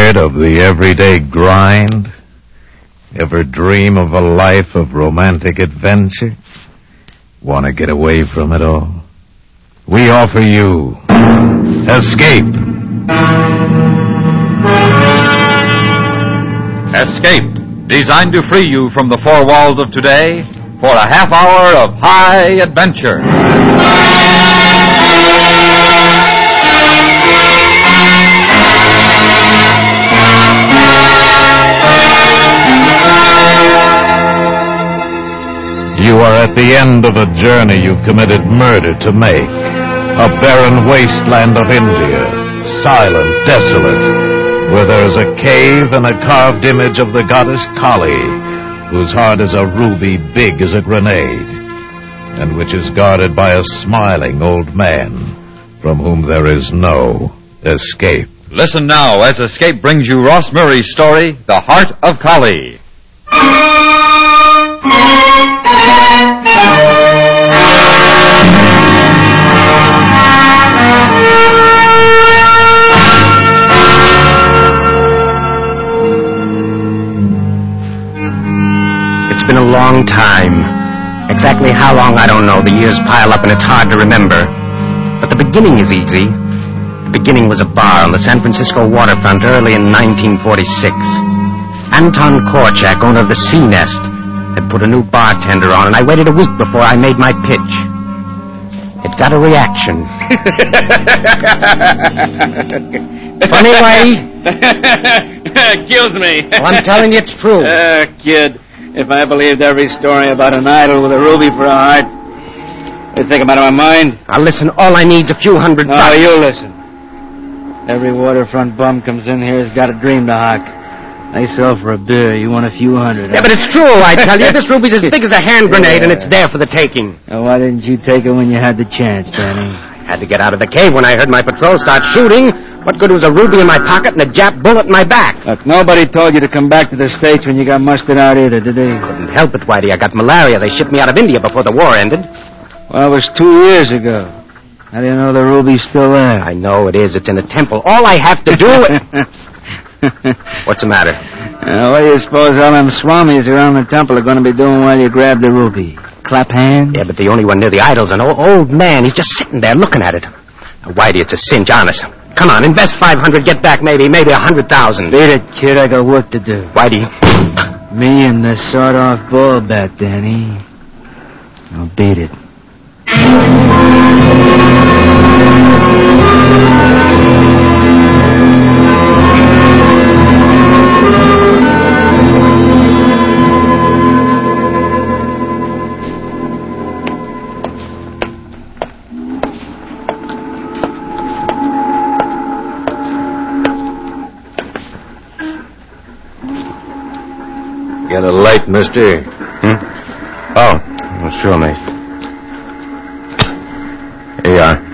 Tired of the everyday grind? Ever dream of a life of romantic adventure? Want to get away from it all? We offer you Escape. Escape, designed to free you from the four walls of today for a half hour of high adventure. You are at the end of a journey you've committed murder to make. A barren wasteland of India, silent, desolate, where there is a cave and a carved image of the goddess Kali, whose heart is a ruby big as a grenade, and which is guarded by a smiling old man from whom there is no escape. Listen now as Escape brings you Ross Murray's story, The Heart of Kali. It's been a long time. Exactly how long, I don't know. The years pile up and it's hard to remember. But the beginning is easy. The beginning was a bar on the San Francisco waterfront early in 1946. Anton Korchak, owner of the Sea Nest, had put a new bartender on, and I waited a week before I made my pitch. It got a reaction. Funny way? Kills me. Well, I'm telling you it's true. Kid, if I believed every story about an idol with a ruby for a heart, you think I'm out of my mind? Now listen, all I need's a few $100. No, you listen. Every waterfront bum comes in here has got a dream to hawk. They sell for a beer. You want a few hundred. Yeah, but it's true, I tell you. This ruby's as big as a hand grenade, and it's there for the taking. Now, why didn't you take it when you had the chance, Danny? I had to get out of the cave when I heard my patrol start shooting. What good was a ruby in my pocket and a Jap bullet in my back? Look, nobody told you to come back to the States when you got mustered out either, did they? Couldn't help it, Whitey. I got malaria. They shipped me out of India before the war ended. Well, it was 2 years ago. How do you know the ruby's still there? I know it is. It's in a temple. All I have to do is... What's the matter? What do you suppose all them swamis around the temple are going to be doing while you grab the ruby? Clap hands? Yeah, but the only one near the idol's an old man. He's just sitting there looking at it. Now, Whitey, it's a cinch, honest. Come on, invest 500, get back maybe 100,000. Beat it, kid. I got work to do. Whitey. Me and the sawed-off ball bat, Danny. I'll beat it. Got a light, mister? Oh, well, sure, mate. Here you are.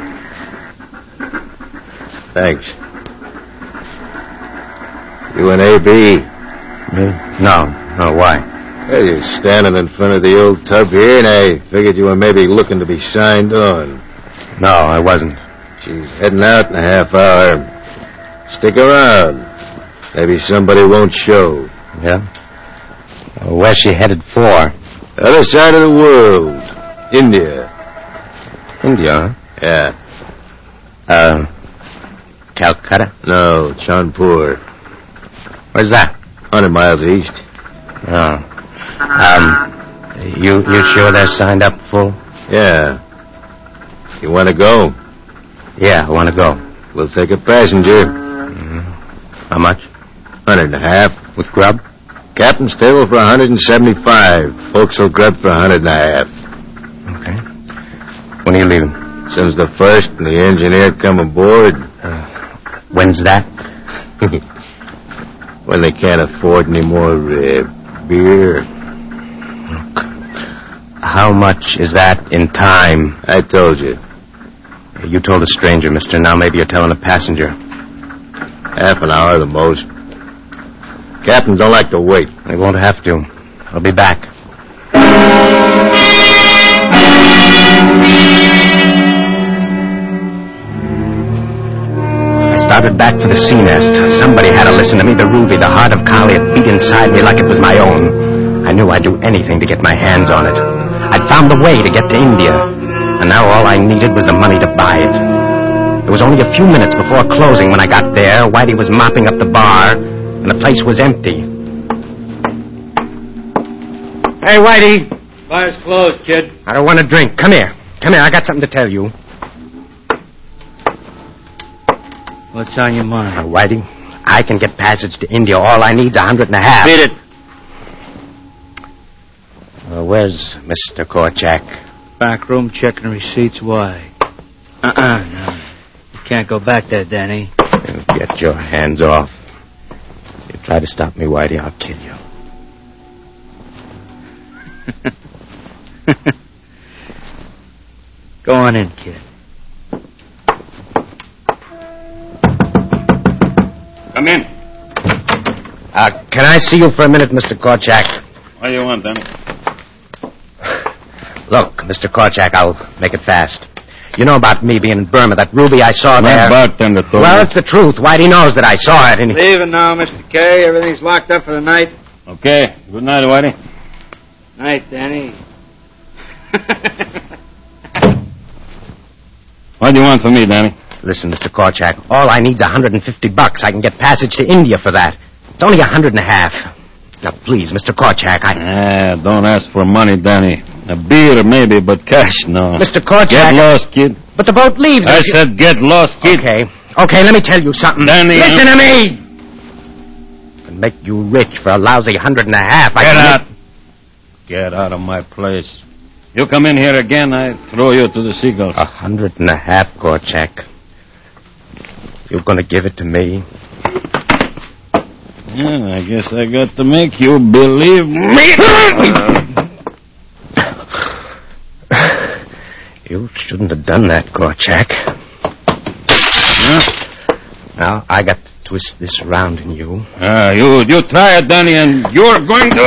Thanks. You an A.B.? Me? No, why? Well, you're standing in front of the old tub here, and I figured you were maybe looking to be signed on. No, I wasn't. She's heading out in a half hour. Stick around. Maybe somebody won't show. Yeah? Where's she headed for? Other side of the world. India. India, huh? Yeah. Calcutta? No, Kanpur. Where's that? 100 miles east. Oh. You sure they're signed up full? Yeah. You want to go? Yeah, I want to go. We'll take a passenger. How much? 150. With grub? Captain's table for 175. Folks will grub for 150. Okay. When are you leaving? As soon as the first and the engineer come aboard. When's that? When they can't afford any more beer. How much is that in time? I told you. You told a stranger, mister. Now maybe you're telling a passenger. Half an hour, the most. Captains don't like to wait. They won't have to. I'll be back. I started back for the sea nest. Somebody had to listen to me. The ruby, the heart of Kali, it beat inside me like it was my own. I knew I'd do anything to get my hands on it. I'd found the way to get to India. And now all I needed was the money to buy it. It was only a few minutes before closing when I got there. Whitey was mopping up the bar, and the place was empty. Hey, Whitey. Bar's closed, kid. I don't want to drink. Come here. Come here. I got something to tell you. What's on your mind? Now, Whitey, I can get passage to India. All I need's $150. Beat it. Where's Mr. Korchak? Back room checking receipts. Why? No. You can't go back there, Danny. Get your hands off. If you try to stop me, Whitey, I'll kill you. Go on in, kid. Come in. Can I see you for a minute, Mr. Korchak? What do you want, Danny? Look, Mr. Korchak, I'll make it fast. You know about me being in Burma, that ruby I saw there. My bartender told Well, me. it's the truth. Whitey knows that I saw it. And Leaving now, Mr. K. Everything's locked up for the night. Okay. Good night, Whitey. Night, Danny. What do you want from me, Danny? Listen, Mr. Korchak, all I need's $150. I can get passage to India for that. It's only $150. Now, please, Mr. Korchak, Don't ask for money, Danny. A beer, maybe, but cash, no. Mr. Korchak... Get lost, kid. But the boat leaves... I said get lost, kid. Okay, let me tell you something. Danny... Listen to me! I can make you rich for a lousy $150. Get out. Get out of my place. You come in here again, I throw you to the seagulls. $150, Korchak. You're going to give it to me? Yeah, I guess I got to make you believe me. You shouldn't have done that, Korchak. Huh? Now, I got to twist this around in you. You try it, Danny, and you're going to...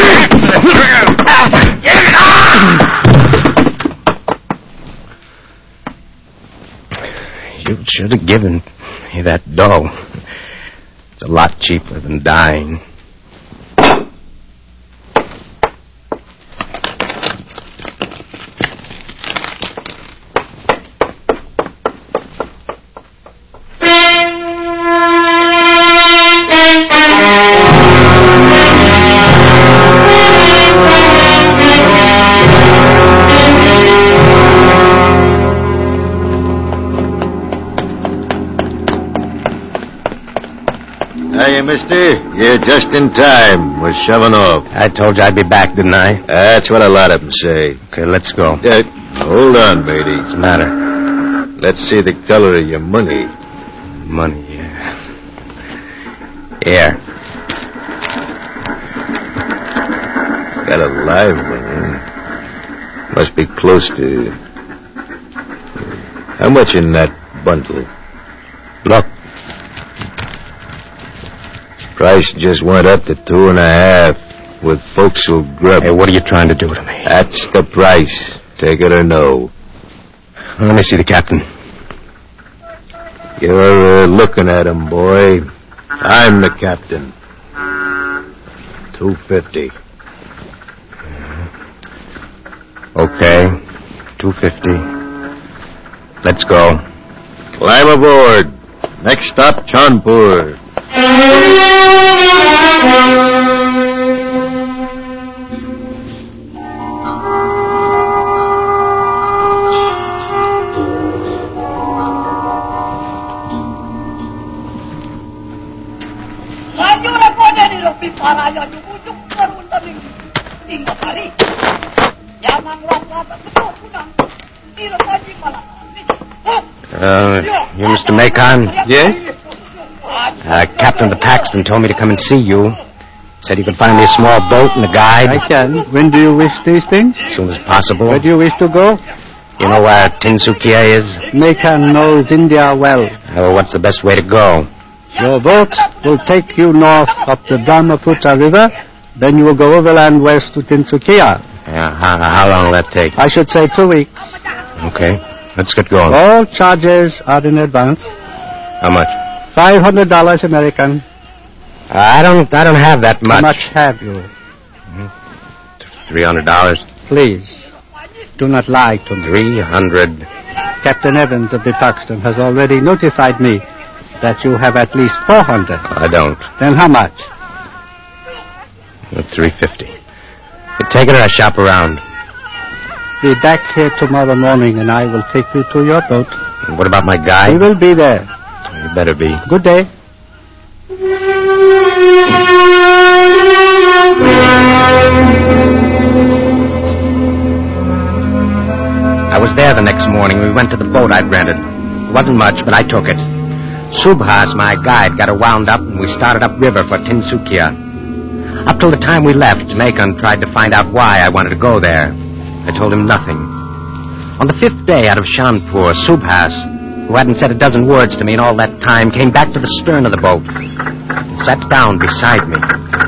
You should have given me that dough. It's a lot cheaper than dying. Hiya, mister. You're just in time. We're shoving off. I told you I'd be back, didn't I? That's what a lot of them say. Okay, let's go. Hold on, matey. What's the matter? Let's see the color of your money. Money, yeah. Here. Got a live one, huh? Must be close to... How much in that bundle? Look. Price just went up to 2.5 with folks who'll grub. Hey, what are you trying to do to me? That's the price. Take it or no. Let me see the captain. You're looking at him, boy. I'm the captain. $250. Okay. $250. Let's go. Climb aboard. Next stop, Chanpur. You Mr. Macon? Yes? Captain of the Paxton told me to come and see you. Said you could find me a small boat and a guide. I can. When do you wish these things? As soon as possible. Where do you wish to go? You know where Tinsukia is? Macon knows India well. What's the best way to go? Your boat will take you north up the Brahmaputra River. Then you will go overland west to Tinsukia. How long will that take? I should say 2 weeks. Okay. Let's get going. All charges are in advance. How much? $500 American. I don't have that much. How much have you? $300. Please, do not lie to me. 300. Captain Evans of the Tuxton has already notified me that you have at least 400. I don't. Then how much? 350. You take it or I shop around. Be back here tomorrow morning and I will take you to your boat. And what about my guy? He will be there. You better be. Good day. I was there the next morning. We went to the boat I'd rented. It wasn't much, but I took it. Subhas, my guide, got her wound up, and we started upriver for Tinsukia. Up till the time we left, Macon tried to find out why I wanted to go there. I told him nothing. On the 5th day out of Shanpur, Subhas, who hadn't said a dozen words to me in all that time, came back to the stern of the boat and sat down beside me.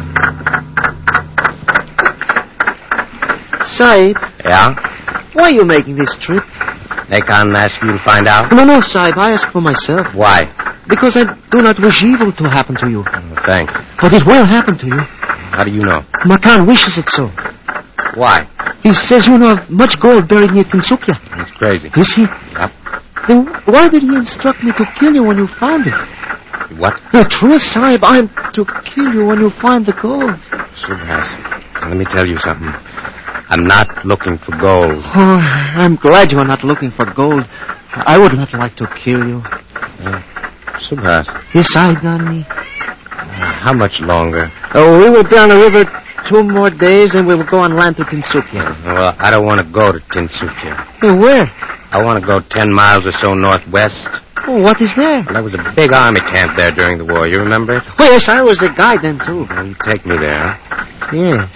Sahib. Yeah? Why are you making this trip? Macon asked you to find out? No, Sahib, I ask for myself. Why? Because I do not wish evil to happen to you. Oh, thanks. But it will happen to you. How do you know? Makan wishes it so. Why? He says you know of much gold buried near Tinsukia. He's crazy. Is he? Yep. Then why did he instruct me to kill you when you found it? What? The truth, Sahib, I am to kill you when you find the gold. Subhas, let me tell you something. I'm not looking for gold. Oh, I'm glad you are not looking for gold. I would not like to kill you. Subhas. Yes, Sahib, Gandhi. How much longer? Oh, we will be on the river 2 more days, and we will go on land to Tinsukia. Well, I don't want to go to Tinsukia. Where? I want to go 10 miles or so northwest. Oh, what is there? Well, there was a big army camp there during the war. You remember it? Oh, yes, I was the guide then, too. Well, you take me there, huh? Yes.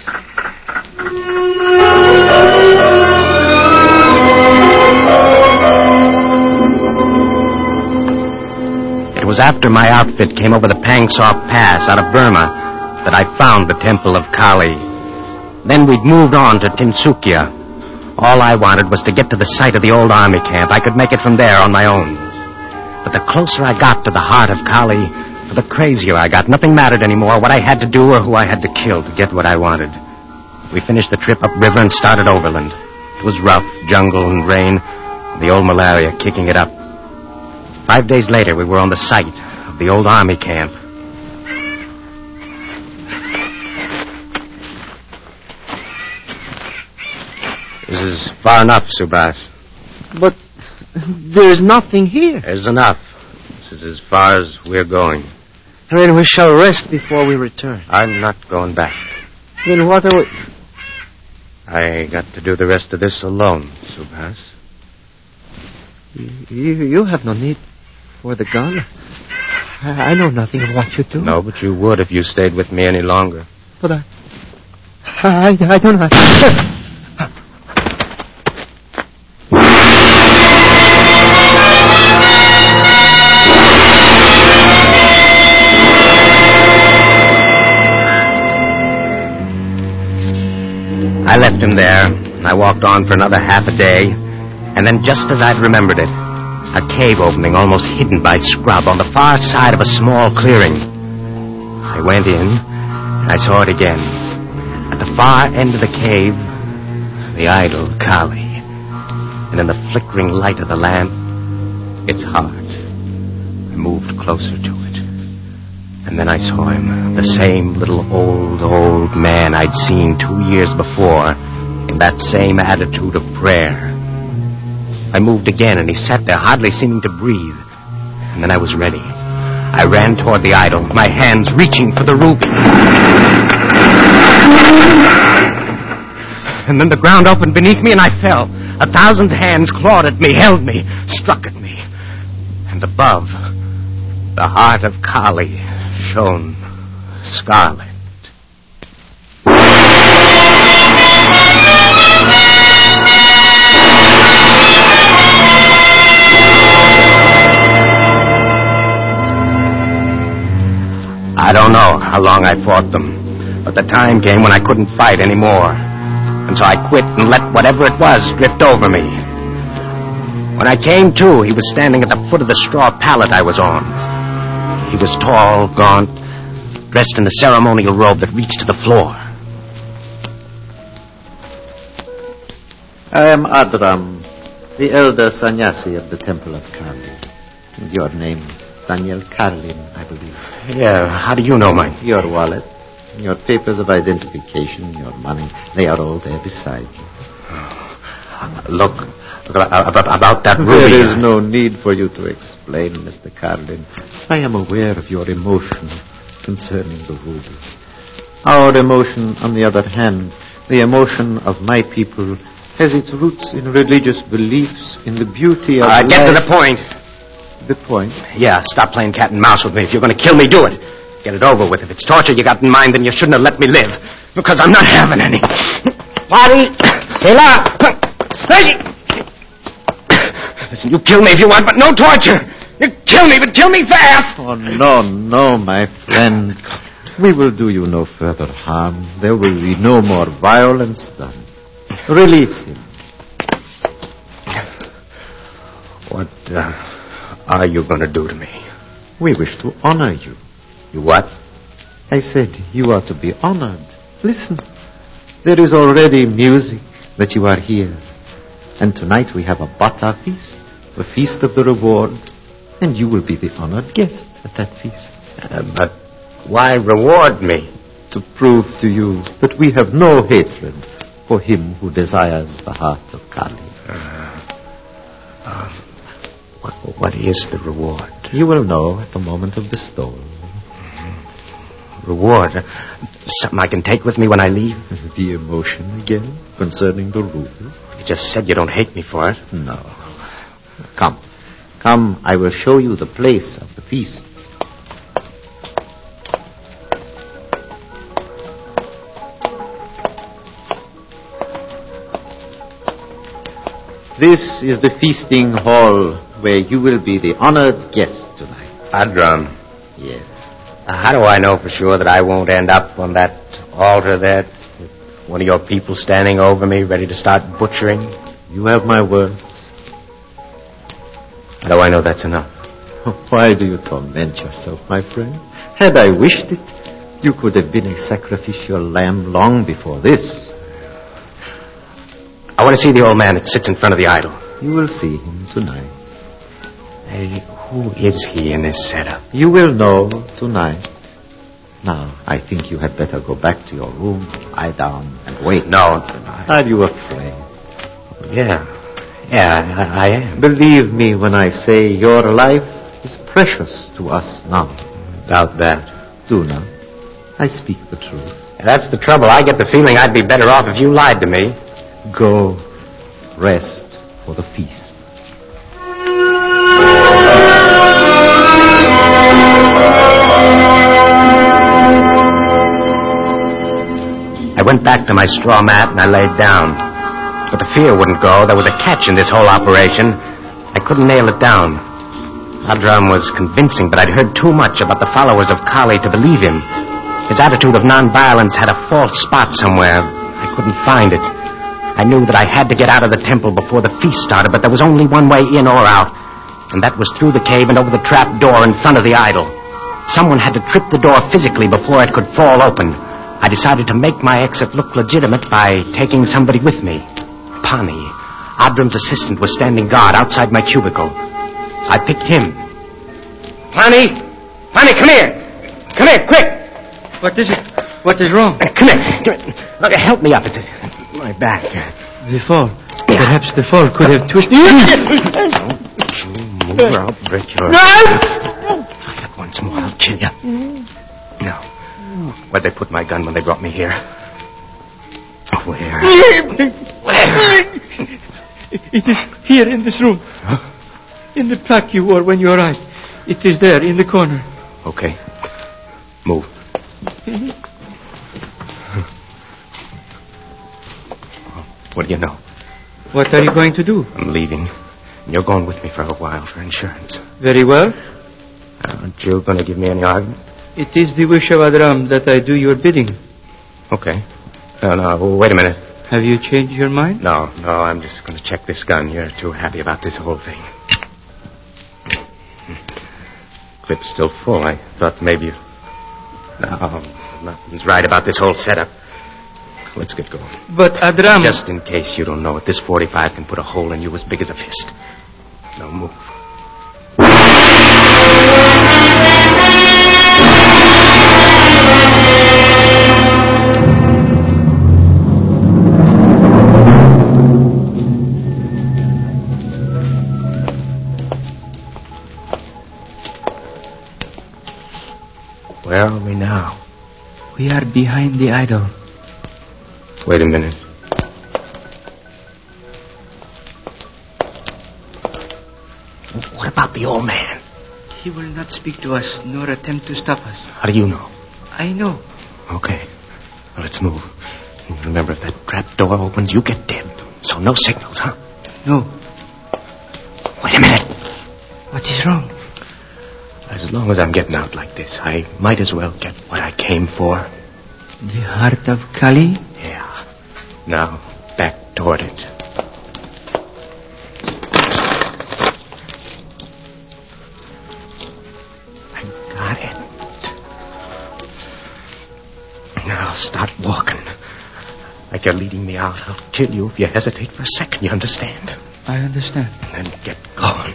It was after my outfit came over the Pangsop Pass out of Burma that I found the Temple of Kali. Then we'd moved on to Tinsukia. All I wanted was to get to the site of the old army camp. I could make it from there on my own. But the closer I got to the heart of Kali, the crazier I got. Nothing mattered anymore, what I had to do or who I had to kill to get what I wanted. We finished the trip upriver and started overland. It was rough, jungle and rain, and the old malaria kicking it up. 5 days later, we were on the site of the old army camp. This is far enough, Subhas. But there's nothing here. There's enough. This is as far as we're going. Then we shall rest before we return. I'm not going back. Then what are we... I got to do the rest of this alone, Subhas. You have no need for the gun. I know nothing of what you do. No, but you would if you stayed with me any longer. But I don't know. I left him there, and I walked on for another half a day, and then just as I'd remembered it, a cave opening almost hidden by scrub on the far side of a small clearing. I went in, and I saw it again. At the far end of the cave, the idol Kali. And in the flickering light of the lamp, its heart. I moved closer to it. And then I saw him, the same little old man I'd seen 2 years before, in that same attitude of prayer. I moved again, and he sat there, hardly seeming to breathe. And then I was ready. I ran toward the idol, my hands reaching for the ruby. And then the ground opened beneath me, and I fell. 1,000 hands clawed at me, held me, struck at me. And above, the heart of Kali shone scarlet. I don't know how long I fought them, but the time came when I couldn't fight anymore. And so I quit and let whatever it was drift over me. When I came to, he was standing at the foot of the straw pallet I was on. He was tall, gaunt, dressed in a ceremonial robe that reached to the floor. I am Adram, the elder sannyasi of the Temple of Kali. And your name is Daniel Karlin, I believe. Yeah, how do you know mine? Your wallet, your papers of identification, your money, they are all there beside you. Look, about that ruby. There is no need for you to explain, Mr. Karlin. I am aware of your emotion concerning the ruby. Our emotion, on the other hand, the emotion of my people, has its roots in religious beliefs, in the beauty of Get to life. the point. The point? Yeah, stop playing cat and mouse with me. If you're going to kill me, do it. Get it over with. If it's torture you got in mind, then you shouldn't have let me live. Because I'm not having any. Marty! Sailor! Hey! Listen, you kill me if you want, but no torture. You kill me, but kill me fast. Oh, no, my friend. We will do you no further harm. There will be no more violence done. Release him. What are you going to do to me? We wish to honor you. You what? I said you are to be honored. Listen, there is already music that you are here. And tonight we have a Bata feast, the feast of the reward, and you will be the honored guest at that feast. But why reward me? To prove to you that we have no hatred for him who desires the heart of Kali. What is the reward? You will know at the moment of bestowal. Reward? Something I can take with me when I leave? The emotion again concerning the ruby. You just said you don't hate me for it. No. Come, I will show you the place of the feasts. This is the feasting hall where you will be the honored guest tonight. Adram. Yes. How do I know for sure that I won't end up on that altar there with one of your people standing over me ready to start butchering? You have my word. How do I know that's enough? Why do you torment yourself, my friend? Had I wished it, you could have been a sacrificial lamb long before this. I want to see the old man that sits in front of the idol. You will see him tonight. Hey, who is he in this setup? You will know tonight. Now, I think you had better go back to your room, lie down, and wait. No. Are you afraid? Yeah, I am. Believe me when I say your life is precious to us now. Doubt that. Do not. I speak the truth. That's the trouble. I get the feeling I'd be better off if you lied to me. Go, rest for the feast. I went back to my straw mat and I laid down. But the fear wouldn't go. There was a catch in this whole operation. I couldn't nail it down. Adram was convincing, but I'd heard too much about the followers of Kali to believe him. His attitude of nonviolence had a false spot somewhere. I couldn't find it. I knew that I had to get out of the temple before the feast started, but there was only one way in or out, and that was through the cave and over the trap door in front of the idol. Someone had to trip the door physically before it could fall open. I decided to make my exit look legitimate by taking somebody with me. Pani, Adram's assistant, was standing guard outside my cubicle. I picked him. Pani, come here. Come here, quick. What is it? What is wrong? Come here. Look, help me up. It's my back. The fall. Perhaps the fall could have twisted... Move or I'll break your... Try that once more, I'll kill you. No. Where'd they put my gun when they brought me here? Where? It is here in this room. Huh? In the plaque you wore when you arrived. It is there in the corner. Okay. Move. What do you know? What are you going to do? I'm leaving. You're going with me for a while for insurance. Very well. Aren't you going to give me any argument? It is the wish of Adram that I do your bidding. Okay. No, wait a minute. Have you changed your mind? No, I'm just going to check this gun. You're too happy about this whole thing. clip's still full. I thought maybe... No, nothing's right about this whole setup. Let's get going. But, Adram... Just in case you don't know it, this 45 can put a hole in you as big as a fist. Now move. Where are we now? We are behind the idol. Wait a minute. What about the old man? He will not speak to us, nor attempt to stop us. How do you know? I know. Okay. Well, let's move. And remember, if that trap door opens, you get dead. So no signals, huh? No. Wait a minute. What is wrong? As long as I'm getting out like this, I might as well get what I came for. The heart of Kali? Yeah. Now, back toward it. I got it. Now, start walking. Like you're leading me out. I'll kill you if you hesitate for a second, you understand? I understand. And then get going.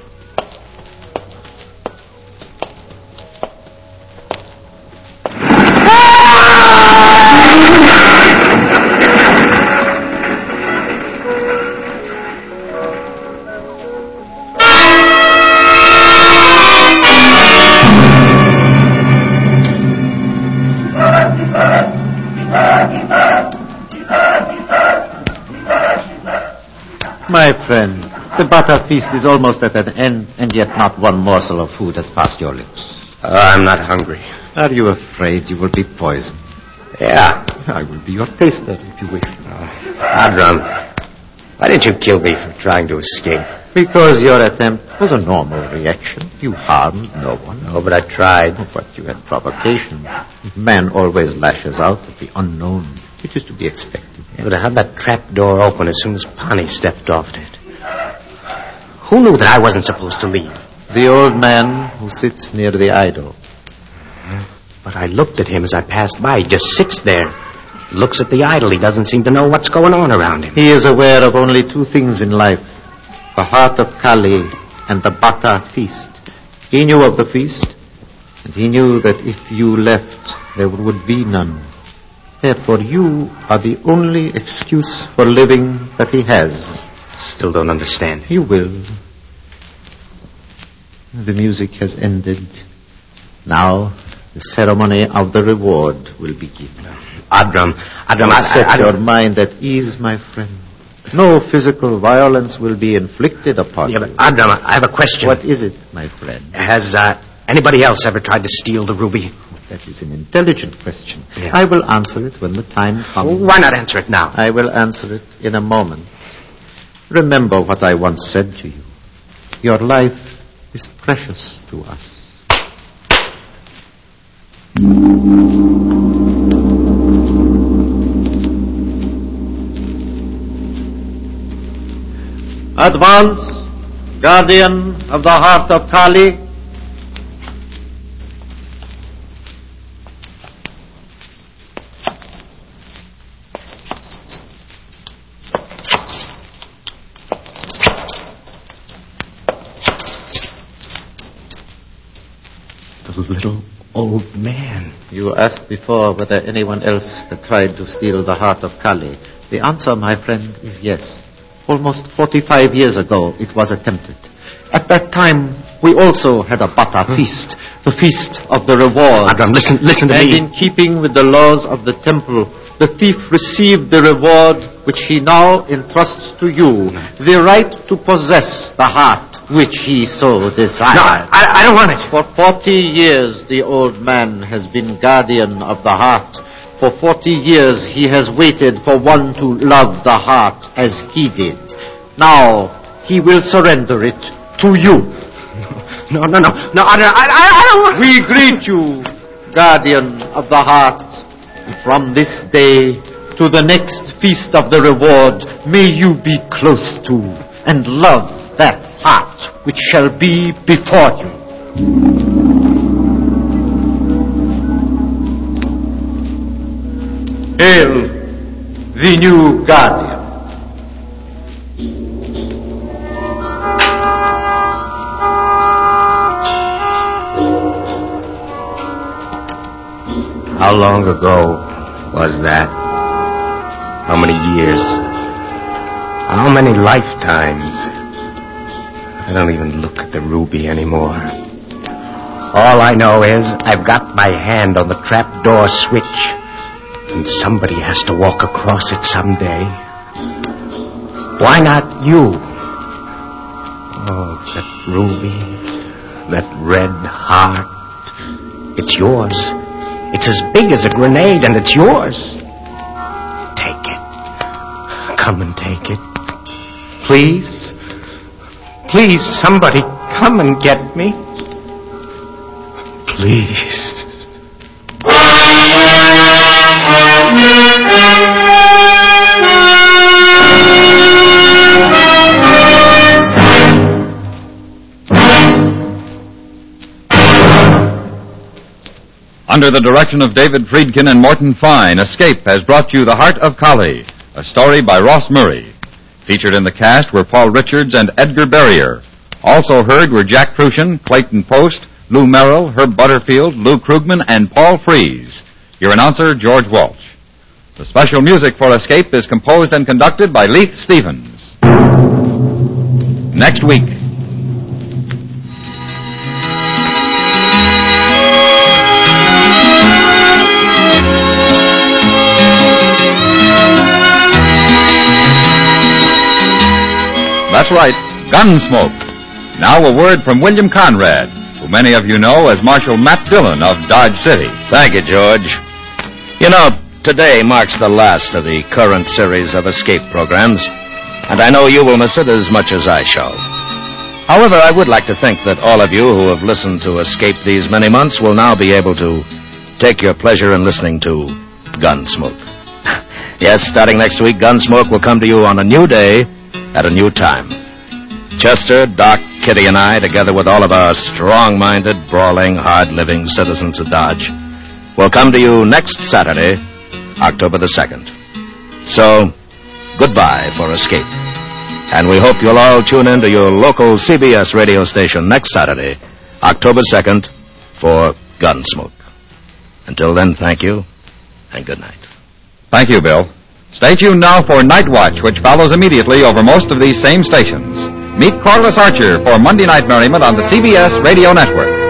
My friend, the butter feast is almost at an end, and yet not one morsel of food has passed your lips. I'm not hungry. Are you afraid you will be poisoned? Yeah. I will be your taster if you wish. Adram, why didn't you kill me for trying to escape? Because your attempt was a normal reaction. You harmed no one. Oh, but I tried. But you had provocation. Man always lashes out at the unknown. It is to be expected. Yeah, but I had that trap door open as soon as Pani stepped off it. Who knew that I wasn't supposed to leave? The old man who sits near the idol. But I looked at him as I passed by. He just sits there. Looks at the idol. He doesn't seem to know what's going on around him. He is aware of only two things in life. The heart of Kali and the Bata feast. He knew of the feast, and he knew that if you left, there would be none. Therefore, you are the only excuse for living that he has. Still don't understand. You will. The music has ended. Now, the ceremony of the reward will begin. Adram, set your mind at ease, my friend. No physical violence will be inflicted upon you. But Adram, I have a question. What is it, my friend? Has anybody else ever tried to steal the ruby? That is an intelligent question. Yeah. I will answer it when the time comes. Why not answer it now? I will answer it in a moment. Remember what I once said to you. Your life is precious to us. Advance, guardian of the heart of Kali. The little old man. You asked before whether anyone else had tried to steal the heart of Kali. The answer, my friend, is yes. Almost 45 years ago, it was attempted. At that time, we also had a Bata feast, the feast of the reward. Adram, listen to me. And in keeping with the laws of the temple, the thief received the reward which he now entrusts to you, the right to possess the heart which he so desired. No, I don't want it. For 40 years, the old man has been guardian of the heart. For 40 years, he has waited for one to love the heart as he did. Now, he will surrender it to you. No, I don't want... We greet you, guardian of the heart. From this day to the next feast of the reward, may you be close to and love that heart which shall be before you. hail the new guardian. How long ago was that? How many years? How many lifetimes? I don't even look at the ruby anymore. All I know is I've got my hand on the trapdoor switch, and somebody has to walk across it someday. Why not you? Oh, that ruby, that red heart, it's yours. It's as big as a grenade, and it's yours. Take it. Come and take it. Please. Please, somebody, come and get me. Please. Under the direction of David Friedkin and Morton Fine, Escape has brought you The Heart of Collie, a story by Ross Murray. Featured in the cast were Paul Richards and Edgar Barrier. Also heard were Jack Crucian, Clayton Post, Lou Merrill, Herb Butterfield, Lou Krugman, and Paul Freese. Your announcer, George Walsh. The special music for Escape is composed and conducted by Leith Stevens. Next week. That's right, Gunsmoke. Now a word from William Conrad, who many of you know as Marshal Matt Dillon of Dodge City. Thank you, George. You know, today marks the last of the current series of Escape programs, and I know you will miss it as much as I shall. However, I would like to think that all of you who have listened to Escape these many months will now be able to take your pleasure in listening to Gunsmoke. Yes, starting next week, Gunsmoke will come to you on a new day at a new time. Chester, Doc, Kitty, and I, together with all of our strong-minded, brawling, hard-living citizens of Dodge, will come to you next Saturday, October the 2nd. So, goodbye for Escape. And we hope you'll all tune in to your local CBS radio station next Saturday, October 2nd, for Gunsmoke. Until then, thank you, and good night. Thank you, Bill. Stay tuned now for Night Watch, which follows immediately over most of these same stations. Meet Corliss Archer for Monday Night Merriment on the CBS Radio Network.